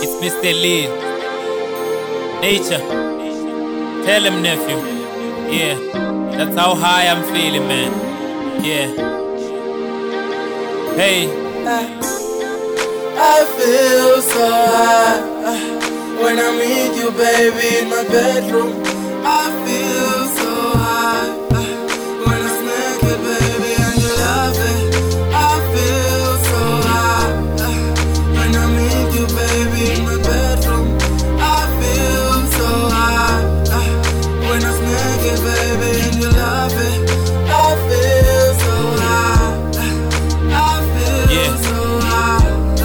It's Mr. Lee. Nature. Tell him, nephew. Yeah, that's how high I'm feeling, man. Yeah. Hey. I feel so high when I'm with you, baby, in my bedroom. I feel so high when I'm naked, baby, and you love it. I feel so high when I'm with you, baby, in my bedroom. I feel so high when I'm naked, baby, and you love it. I feel so high. I feel so high.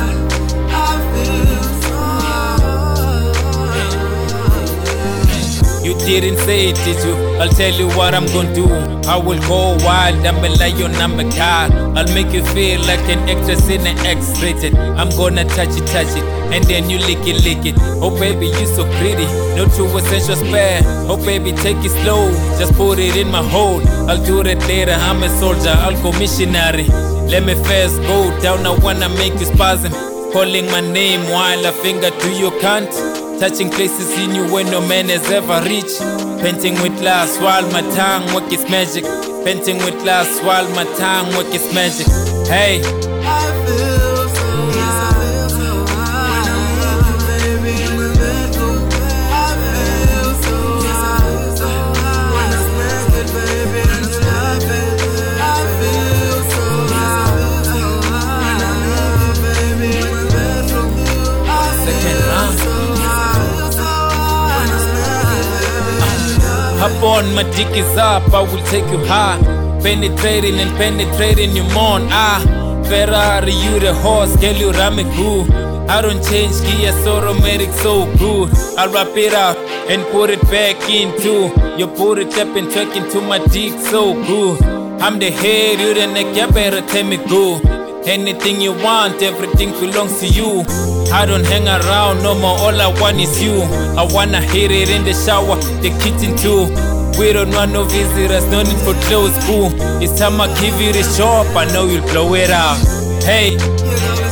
You didn't say it, did you? I'll tell you what I'm gonna do. I will go wild, I'm a lion, I'm a cat. I'll make you feel like an actress in an X-rated. I'm gonna touch it, and then you lick it. Oh baby, you so pretty, no true essential spare. Oh baby, take it slow, just put it in my hole. I'll do that later, I'm a soldier, I'll go missionary. Let me first go down, I wanna make you spasm. Calling my name while I finger to your cunt. Touching places in you where no man has ever reached. Painting with glass while my tongue work its magic. Painting with glass while my tongue work its magic. Hey. I feel so high when I'm with you, baby, in my bedroom. I feel so high when I'm naked, baby, and you love it. I feel so high when I'm with you, baby, in my bedroom. Second round. Hop on, my dick is up, I will take you high. Penetrating and penetrating you more. Ferrari, you the horse, girl, you ram it good. I don't change gear, so romantic, so good. I'll wrap it up and put it back into. You put it up and tuck into my dick, so good. I'm the head, you the neck, you better tell me go. Anything you want, everything belongs to you. I don't hang around no more, all I want is you. I wanna hit it in the shower, the kitchen too. We don't want no visitors, no need for clothes, boo. It's time I give you the shop, I know you'll blow it out. Hey.